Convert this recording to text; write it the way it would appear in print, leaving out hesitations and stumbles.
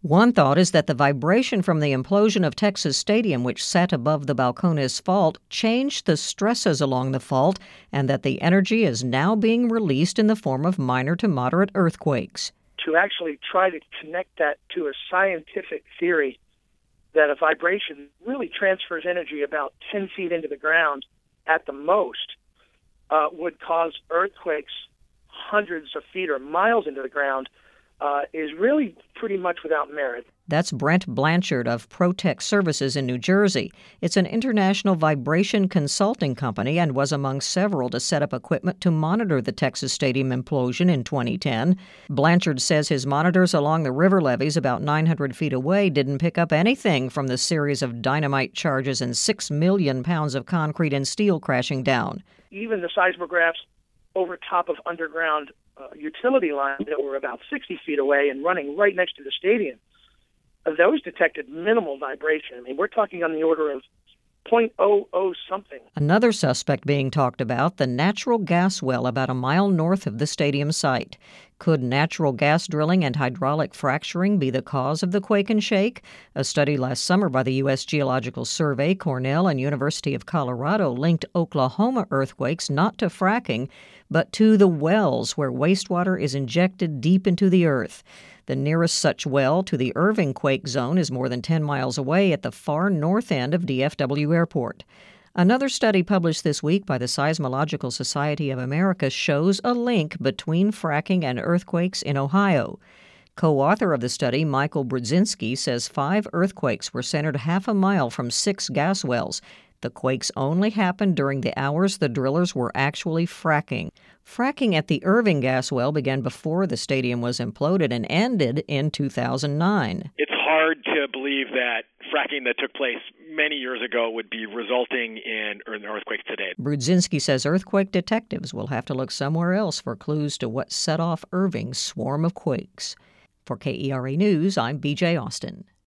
One thought is that the vibration from the implosion of Texas Stadium, which sat above the Balcones Fault, changed the stresses along the fault, and that the energy is now being released in the form of minor to moderate earthquakes. To actually try to connect that to a scientific theory that a vibration really transfers energy about 10 feet into the ground at the most would cause earthquakes hundreds of feet or miles into the ground is really pretty much without merit. That's Brent Blanchard of Protech Services in New Jersey. It's an international vibration consulting company and was among several to set up equipment to monitor the Texas Stadium implosion in 2010. Blanchard says his monitors along the river levees about 900 feet away didn't pick up anything from the series of dynamite charges and 6 million pounds of concrete and steel crashing down. Even the seismographs over top of underground utility lines that were about 60 feet away and running right next to the stadium, those detected minimal vibration. I mean, we're talking on the order of 0.00 something. Another suspect being talked about, the natural gas well about a mile north of the stadium site. Could natural gas drilling and hydraulic fracturing be the cause of the quake and shake? A study last summer by the U.S. Geological Survey, Cornell, and University of Colorado linked Oklahoma earthquakes not to fracking, but to the wells where wastewater is injected deep into the earth. The nearest such well to the Irving quake zone is more than 10 miles away at the far north end of DFW Airport. Another study published this week by the Seismological Society of America shows a link between fracking and earthquakes in Ohio. Co-author of the study, Michael Brudzinski, says 5 earthquakes were centered half a mile from 6 gas wells. The quakes only happened during the hours the drillers were actually fracking. Fracking at the Irving gas well began before the stadium was imploded and ended in 2009. It's hard to believe that fracking that took place many years ago would be resulting in earthquakes today. Brudzinski says earthquake detectives will have to look somewhere else for clues to what set off Irving's swarm of quakes. For KERA News, I'm BJ Austin.